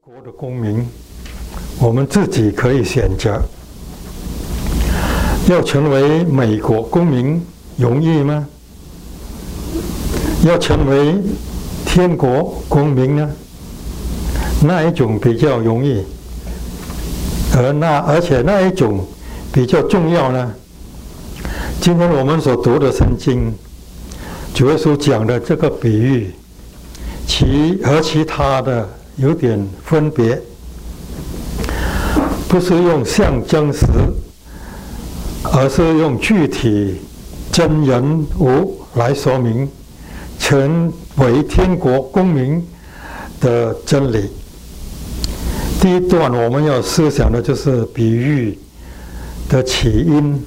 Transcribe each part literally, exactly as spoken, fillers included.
国的公民，我们自己可以选择。要成为美国公民容易吗？要成为天国公民呢？那一种比较容易？而那而且那一种比较重要呢？今天我们所读的圣经，主耶稣讲的这个比喻，其和其他的有点分别，不是用象征词，而是用具体真人物来说明成为天国公民的真理。第一段我们要思想的就是比喻的起因。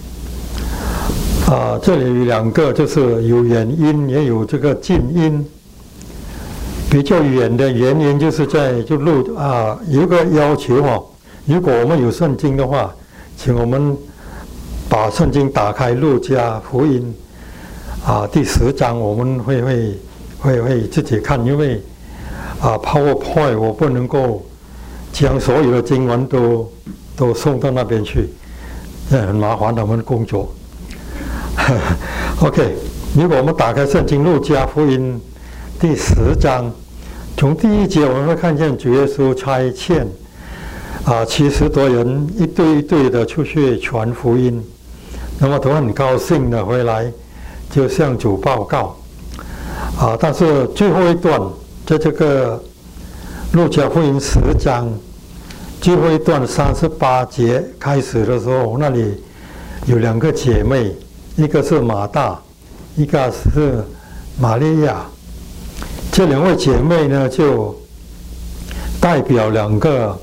啊，这里有两个，就是有远因，也有这个近因。比较远的原因就是在就路啊，有一个要求哦，如果我们有圣经的话，请我们把圣经打开路加福音啊第十章，我们会会会会自己看，因为啊 PowerPoint 我不能够将所有的经文都都送到那边去，这很麻烦他们工作。OK， 如果我们打开圣经路加福音第十章，从第一节我们会看见主耶稣差遣啊七十多人一对一对的出去传福音，那么都很高兴的回来就向主报告啊。但是最后一段在这个路加福音十章最后一段三十八节开始的时候，那里有两个姐妹，一个是马大，一个是玛利亚。这两位姐妹呢，就代表两个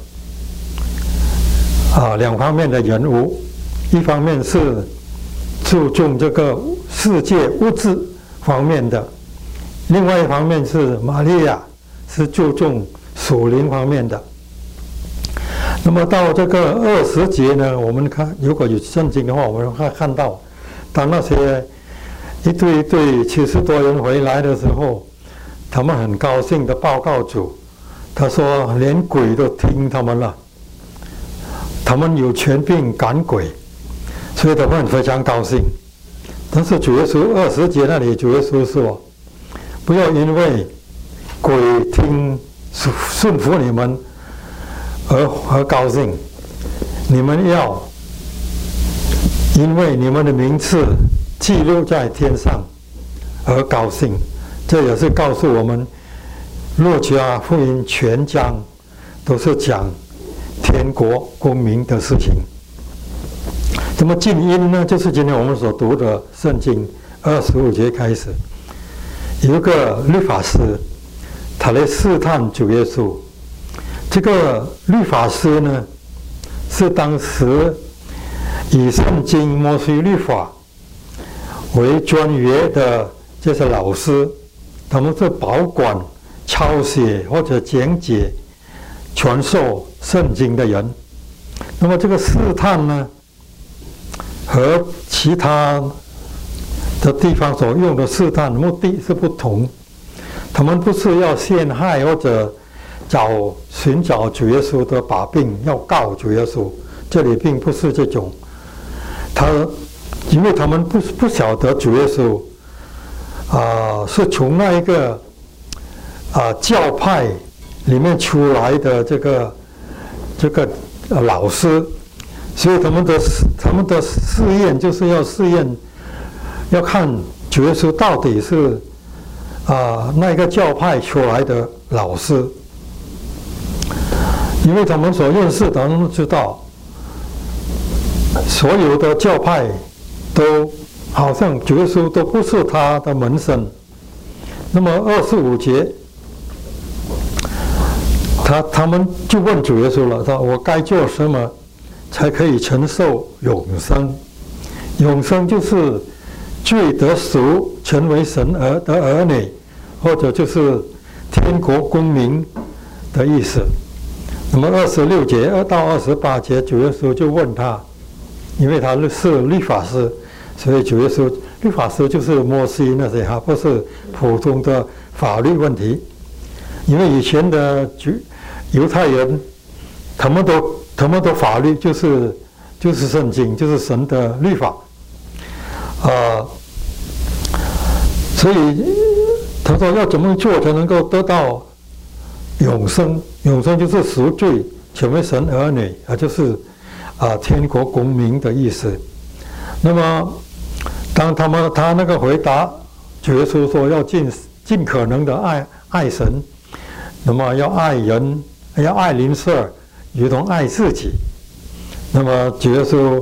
啊两方面的人物，一方面是注重这个世界物质方面的，另外一方面是玛利亚是注重属灵方面的。那么到这个二十节呢，我们看如果有圣经的话，我们会看到，当那些一对一对七十多人回来的时候，他们很高兴的报告主，他说连鬼都听他们了，他们有权柄赶鬼，所以他们非常高兴。但是主耶稣二十节那里，主耶稣说，不要因为鬼听顺服你们而而高兴，你们要因为你们的名次记录在天上而高兴。这也是告诉我们，路加福音全章都是讲天国公民的事情。那么近因呢，就是今天我们所读的圣经二十五节开始，有一个律法师，他来试探主耶稣。这个律法师呢，是当时以圣经摩西律法为专业的这些老师，他们是保管、抄写或者讲解、传授圣经的人。那么这个试探呢，和其他的地方所用的试探目的是不同。他们不是要陷害或者找寻找主耶稣的把柄，要告主耶稣，这里并不是这种。他因为他们不不晓得主耶稣啊、呃、是从那一个啊、呃、教派里面出来的这个这个、呃、老师，所以他们的他们的试验就是要试验，要看主耶稣到底是啊、呃、那一个教派出来的老师。因为他们所认识的，他们知道，所有的教派都好像主耶稣都不是他的门生。那么二十五节，他他们就问主耶稣了，说：“我该做什么才可以承受永生？”永生就是罪得赎，成为神儿的儿女，或者就是天国公民的意思。那么二十六节二到二十八节，主耶稣就问他，因为他是律法师，所以主耶稣律法师就是摩西那些哈，不是普通的法律问题。因为以前的犹太人，他们都他们的法律就是就是圣经，就是神的律法，啊、呃，所以他说要怎么做才能够得到永生？永生就是赎罪，成为神儿女，啊，就是啊天国公民的意思。那么，当他们他那个回答，主耶稣说要尽尽可能的爱爱神，那么要爱人，要爱邻舍，如同爱自己。那么主耶稣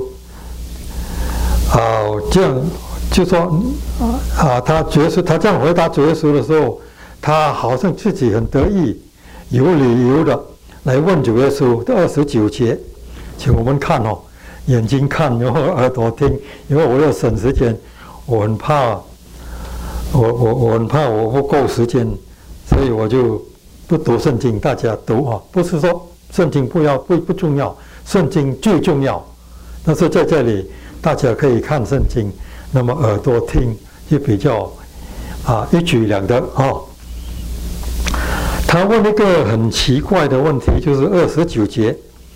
啊这样就说啊，他主耶稣他这样回答主耶稣的时候，他好像自己很得意，有理由的来问主耶稣的二十九节，请我们看哦。眼睛看，然后耳朵听，因为我要省时间，我很怕，我我我很怕我不够时间，所以我就不读圣经，大家读啊，不是说圣经不要不不重要，圣经最重要，但是在这里大家可以看圣经，那么耳朵听就比较啊一举两得哦。他问一个很奇怪的问题，就是二十九节。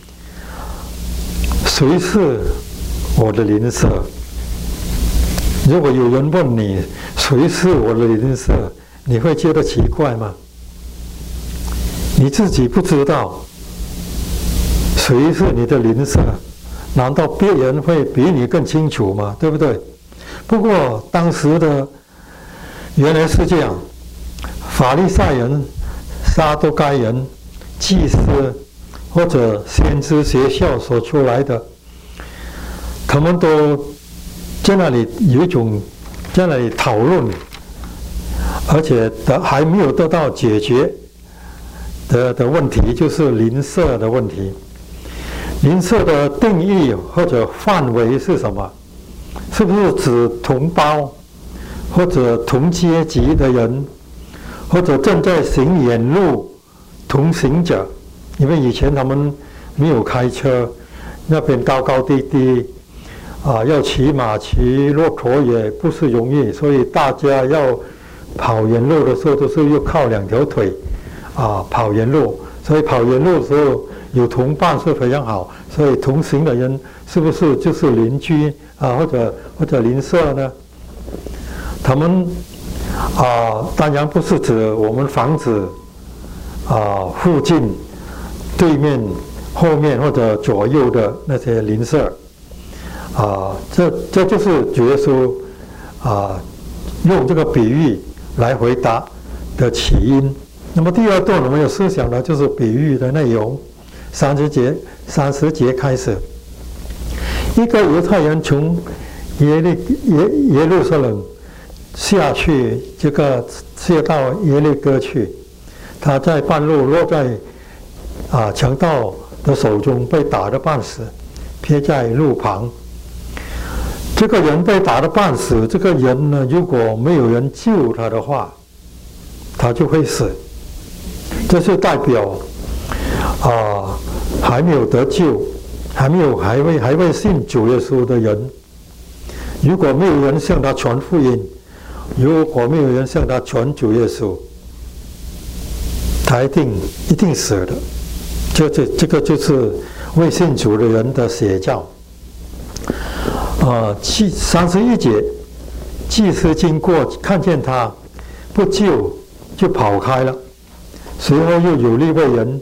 谁是我的邻舍？如果有人问你谁是我的邻舍，你会觉得奇怪吗？你自己不知道谁是你的邻舍，难道别人会比你更清楚吗？对不对？不过当时的原来是这样，法利赛人、撒都该人、祭司或者先知学校所出来的，他们都在那里有一种在那里讨论，而且的还没有得到解决的的问题，就是邻舍的问题。邻舍的定义或者范围是什么？是不是指同胞，或者同阶级的人，或者正在行远路同行者？因为以前他们没有开车，那边高高低低，啊，要骑马骑骆驼也不是容易，所以大家要跑远路的时候都是要靠两条腿，啊，跑远路。所以跑远路的时候有同伴是非常好，所以同行的人是不是就是邻居啊，或者或者邻舍呢？他们啊，当然不是指我们房子啊附近。对面、后面或者左右的那些邻舍，啊，这这就是主耶稣啊用这个比喻来回答的起因。那么第二段我们有思想呢，就是比喻的内容。三十节，三十节开始，一个犹太人从耶利耶耶路撒冷下去，这个下到耶利哥去，他在半路落在。啊，强盗的手中被打得半死，撇在路旁。这个人被打得半死，这个人呢，如果没有人救他的话，他就会死。这是代表啊，还没有得救，还没有还未还未信主耶稣的人，如果没有人向他传福音，如果没有人向他传主耶稣，他一定一定死的。这这这个就是未信主的人的写照。啊，七三十一节，祭司经过看见他不救，就跑开了。随后又有利未人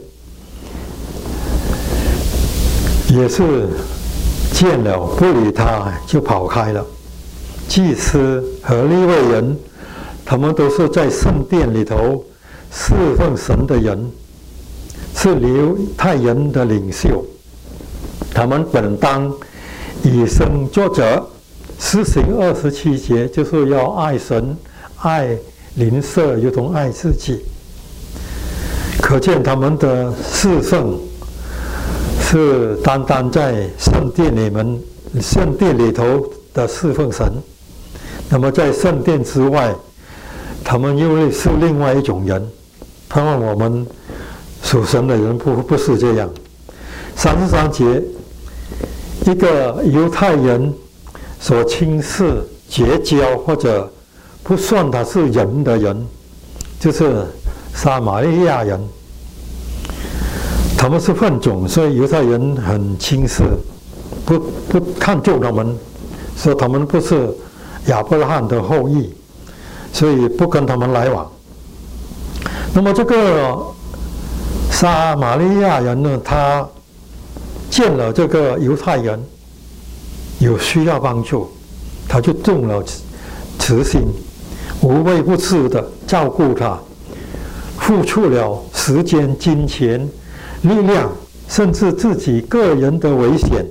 也是见了不理他，就跑开了。祭司和利未人，他们都是在圣殿里头侍奉神的人。是犹太人的领袖，他们本当以身作则，施行二十七节，就是要爱神、爱邻舍，如同爱自己。可见他们的侍奉是单单在圣殿里面、圣殿里头的侍奉神。那么在圣殿之外，他们又是另外一种人。盼望我们属神的人不不是这样。三十三节，一个犹太人所轻视、结交或者不算他是人的人，就是撒玛利亚人。 他们是混种，所以犹太人很轻视，不不看重他们，说他们不是亚伯拉罕的后裔，所以不跟他们来往。那么这个撒玛利亚人呢，他见了这个犹太人有需要帮助，他就动了慈心，无微不至的照顾他，付出了时间、金钱、力量，甚至自己个人的危险，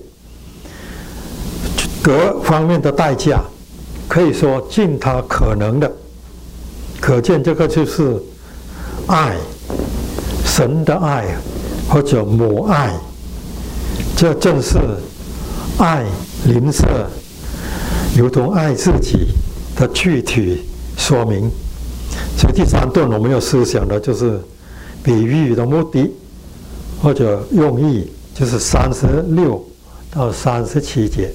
各方面的代价，可以说尽他可能的。可见这个就是爱，神的爱，或者母爱，这正是爱邻舍，如同爱自己的具体说明。所以第三段我们要思想的就是比喻的目的或者用意，就是三十六到三十七节。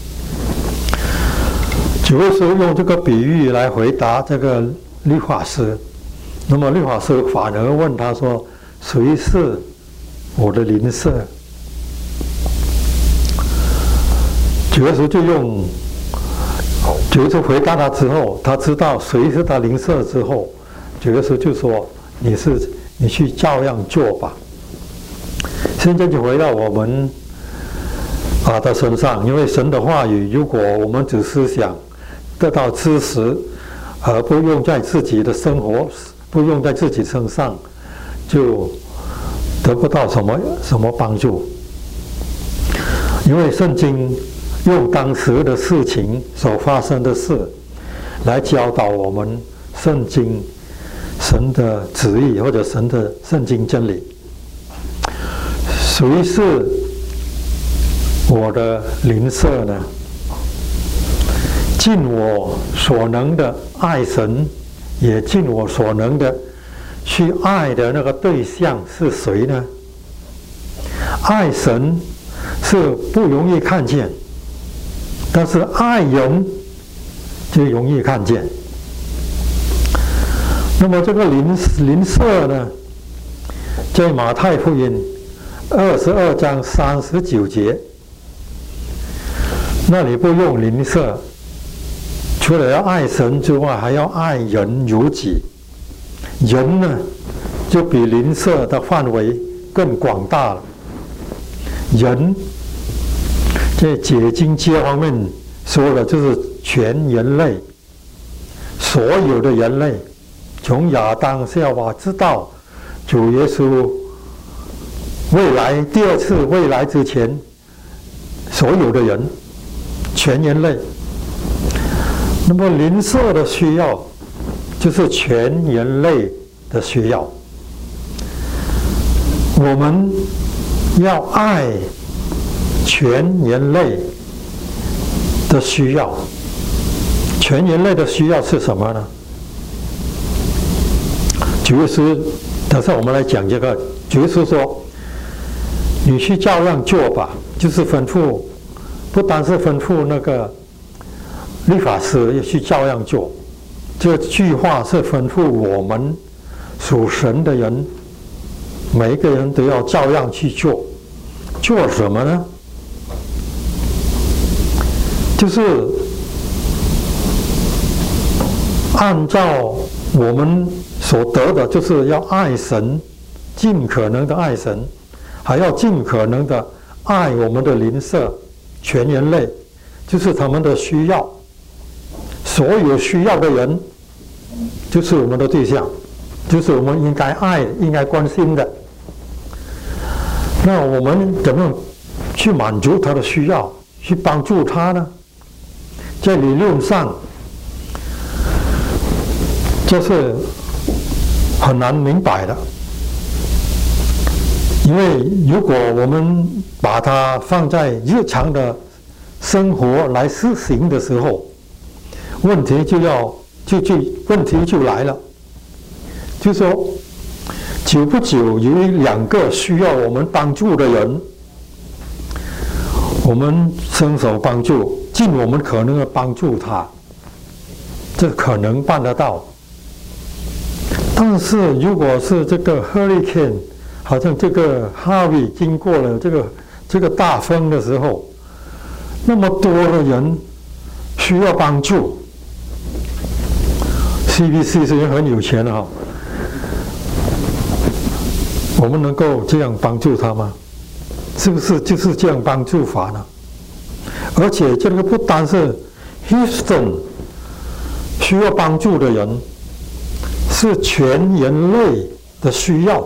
主耶稣用这个比喻来回答这个律法师，那么律法师反而问他说：“谁是我的邻舍？”主耶稣就用，主耶稣回答他之后，他知道谁是他邻舍之后，主耶稣就说：“你是你去照样做吧。”现在就回到我们啊的身上，因为神的话语，如果我们只思想得到知识，而不用在自己的生活，不用在自己身上，就得不到什么什么帮助。因为圣经用当时的事情所发生的事来教导我们圣经神的旨意或者神的圣经真理。谁是我的邻舍呢？尽我所能的爱神，也尽我所能的去爱的那个对象是谁呢？爱神是不容易看见，但是爱人就容易看见。那么这个邻邻舍呢，在马太福音二十二章三十九节，那里不用邻舍，除了要爱神之外，还要爱人如己。人呢，就比邻舍的范围更广大了。人在解经节方面说的，就是全人类，所有的人类，从亚当夏娃直到主耶稣未来第二次未来之前，所有的人，全人类。那么邻舍的需要，就是全人类的需要。我们要爱全人类的需要。全人类的需要是什么呢？主耶稣，等下我们来讲这个。主耶稣说：“你去照样做吧。”就是吩咐，不单是吩咐那个律法师要去照样做，这句话是吩咐我们属神的人，每一个人都要照样去做。做什么呢？就是按照我们所得的，就是要爱神，尽可能的爱神，还要尽可能的爱我们的邻舍，全人类，就是他们的需要。所有需要的人，就是我们的对象，就是我们应该爱、应该关心的。那我们怎么去满足他的需要，去帮助他呢？在理论上，这是很难明白的。因为如果我们把它放在日常的生活来施行的时候，问题就要就就问题就来了，就说久不久有两个需要我们帮助的人，我们伸手帮助，尽我们可能的帮助他，这可能办得到。但是如果是这个 hurricane 好像这个哈维经过了这个这个大风的时候，那么多的人需要帮助。C B C 虽然很有钱哈、哦，我们能够这样帮助他吗？是不是就是这样帮助法呢？而且这个不单是 Houston 需要帮助的人，是全人类的需要。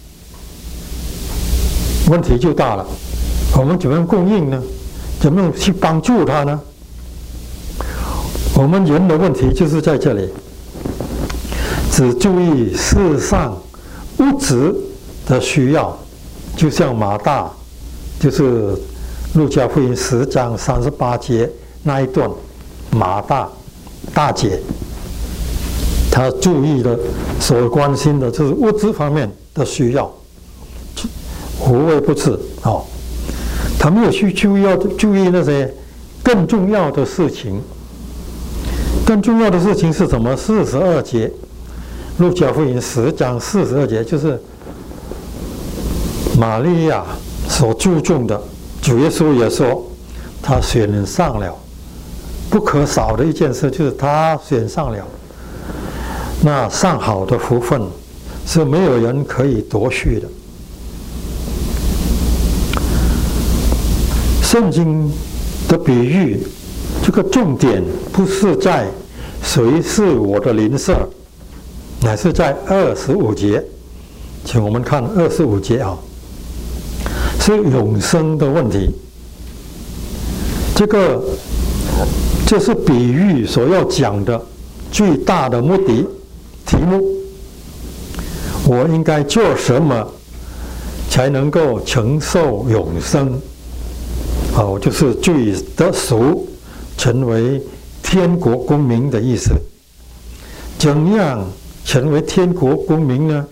问题就大了，我们怎么样供应呢？怎么样去帮助他呢？我们人的问题就是在这里，只注意世上物质的需要，就像马大，就是路加福音十章三十八节那一段，马大大姐，她注意的所关心的就是物质方面的需要，无微不至哦。他没有去注意要注意那些更重要的事情。更重要的事情是什么？四十二节，路加福音十章四十二节，就是玛利亚所注重的。主耶稣也说，他选上了，不可少的一件事就是他选上了那上好的福分，是没有人可以夺去的。圣经的比喻，这个重点不是在谁是我的邻舍，乃是在二十五节。请我们看二十五节啊，是永生的问题。这个这是比喻所要讲的最大的目的题目。我应该做什么才能够承受永生？哦，就是罪得赎，成为天国公民的意思。怎样成为天国公民呢？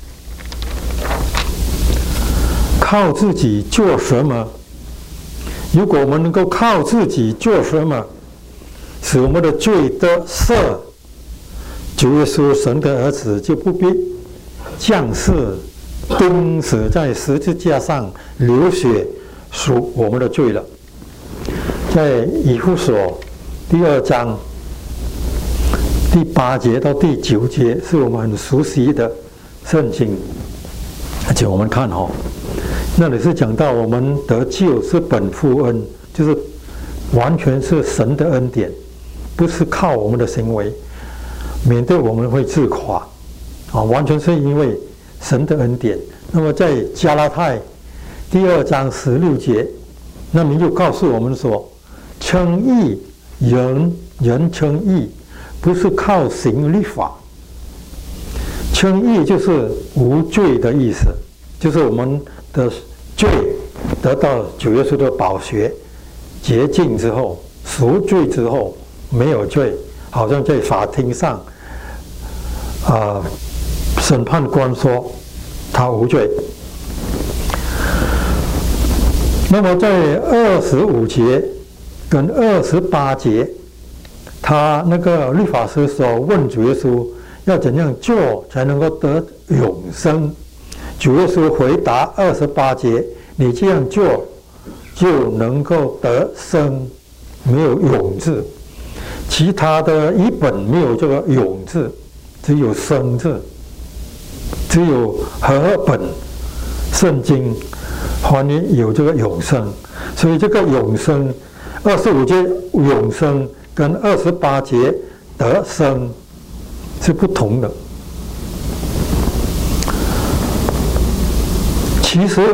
靠自己做什么？如果我们能够靠自己做什么，使我们的罪得赦，主耶稣神的儿子就不必降世，钉死在十字架上，流血赎我们的罪了。在以弗所第二章第八节到第九节是我们很熟悉的圣经，而且我们看哦，那里是讲到我们得救是本乎恩，就是完全是神的恩典，不是靠我们的行为，免得我们会自夸啊，完全是因为神的恩典。那么在加拉太第二章十六节，那么就告诉我们说，称义人人称义，不是靠行律法。称义就是无罪的意思，就是我们的罪得到主耶稣的宝血洁净之后，赎罪之后没有罪，好像在法庭上啊、呃，审判官说他无罪。那么在二十五节跟二十八节，他那个律法师所问主耶稣要怎样做才能够得永生，主耶稣回答二十八节，你这样做就能够得生，没有永字。其他的一本没有这个永字，只有生字，只有和本圣经翻译有这个永生。所以这个永生二十五节永生跟二十八节得生是不同的。其实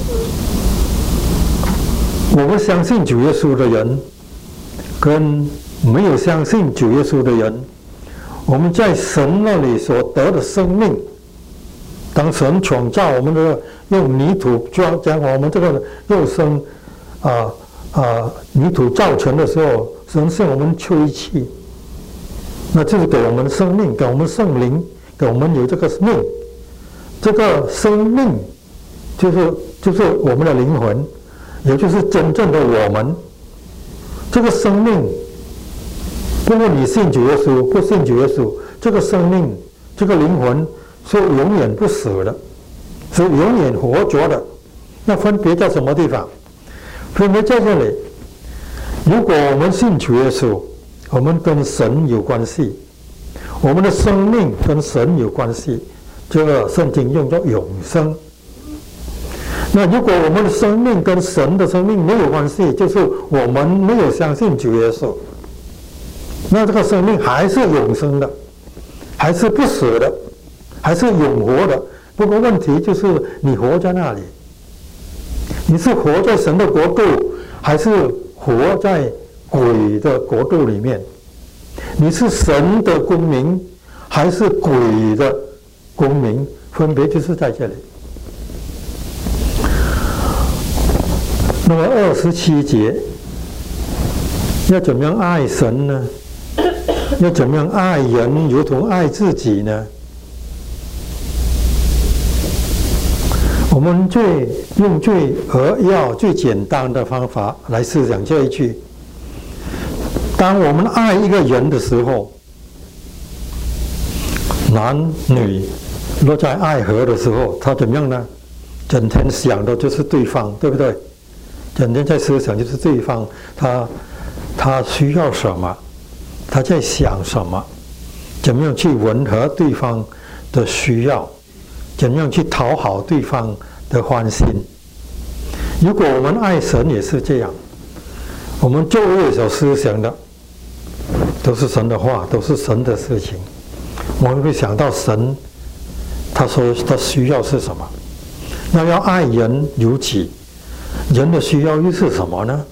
我们相信主耶稣的人跟没有相信主耶稣的人，我们在神那里所得的生命，当神创造我们的用泥土将我们这个肉身啊啊泥土造成的时候，神向我们吹气，那就是给我们生命，给我们圣灵，给我们有这个命。这个生命就是就是我们的灵魂，也就是真正的我们。这个生命，不论你信主耶稣不信主耶稣，这个生命这个灵魂是永远不死的， 是永远活着的。那分别在什么地方？分别在这里。如果我们信主耶稣，我们跟神有关系，我们的生命跟神有关系，这个圣经用作永生。那如果我们的生命跟神的生命没有关系，就是我们没有相信主耶稣，那这个生命还是永生的，还是不死的，还是永活的。不过问题就是你活在那里，你是活在神的国度，还是活在鬼的国度里面？你是神的公民，还是鬼的公民？分别就是在这里。那么二十七节，要怎么样爱神呢？要怎么样爱人，如同爱自己呢？我们最用最扼要、最简单的方法来思想这一句：当我们爱一个人的时候，男女若在爱河的时候，他怎么样呢？整天想的就是对方，对不对？整天在思想就是对方，他他需要什么，他在想什么，怎么样去吻合对方的需要，怎么样去讨好对方的欢心。如果我们爱神也是这样，我们昼夜所思想的都是神的话，都是神的事情，我们会想到神，他说他需要是什么。那要爱人如己，人的需要又是什么呢？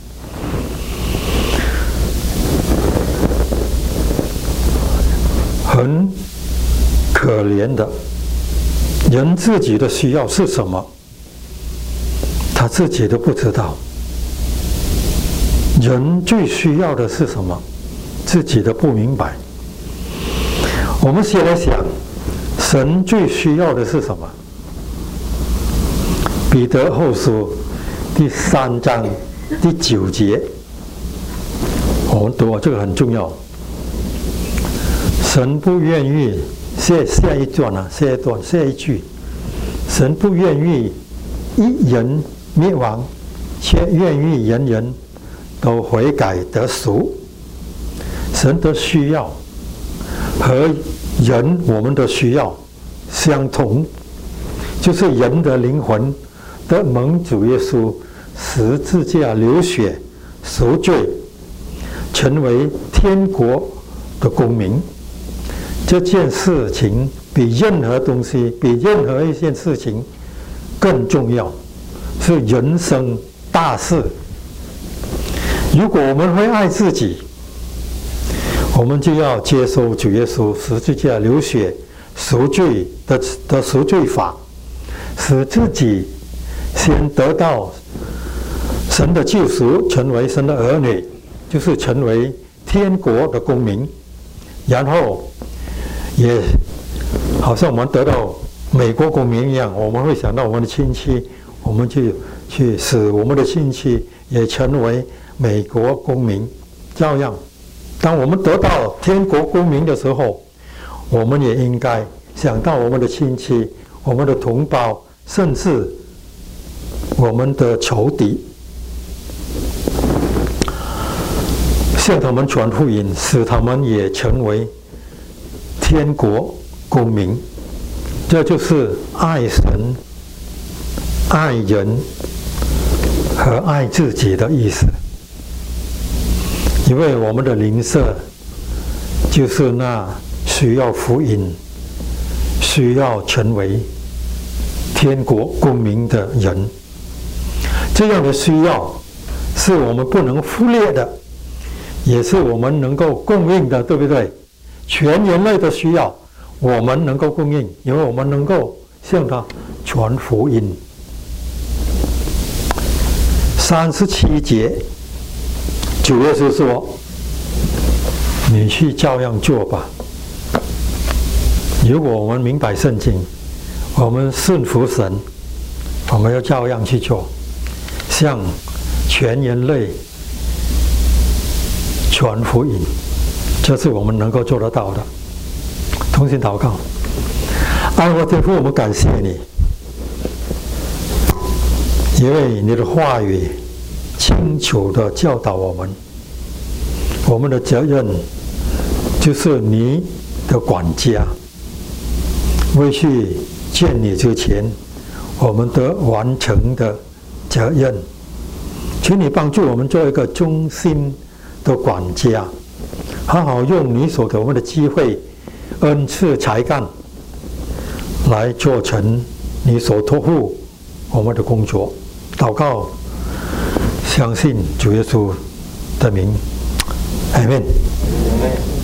很可怜的，人自己的需要是什么，他自己都不知道。人最需要的是什么，自己都不明白。我们先来想，神最需要的是什么？彼得后书第三章第九节，我们读啊，这个很重要。神不愿意，下下一段啊，下一段下一句，神不愿意一人灭亡，却愿意人人都悔改得赎。神的需要和人我们的需要相同，就是人的灵魂得蒙主耶稣十字架流血赎罪，成为天国的公民。这件事情比任何东西，比任何一件事情更重要，是人生大事。如果我们会爱自己，我们就要接受主耶稣十字架流血赎罪的的赎罪法，使自己先得到神的救赎，成为神的儿女，就是成为天国的公民。然后也好像我们得到美国公民一样，我们会想到我们的亲戚，我们就去使我们的亲戚也成为美国公民。照样，当我们得到天国公民的时候，我们也应该想到我们的亲戚、我们的同胞，甚至我们的仇敌，向他们传福音，使他们也成为天国公民。这就是爱神、爱人和爱自己的意思。因为我们的邻舍就是那需要福音、需要成为天国公民的人，这样的需要是我们不能忽略的，也是我们能够供应的，对不对？全人类的需要我们能够供应，因为我们能够向他传福音。三十七节，主耶稣说：“你去照样做吧。”如果我们明白圣经，我们顺服神，我们要照样去做，向全人类传福音，这是我们能够做得到的。同心祷告，爱我天父，我们感谢你， 因为你的话语清楚地教导我们，我们的责任就是你的管家。未去见你之前，我们得完成的责任。请你帮助我们做一个忠心的管家，好好用你所给我们的机会、恩赐、才干，来做成你所托付我们的工作。祷告，相信主耶稣的名，阿们。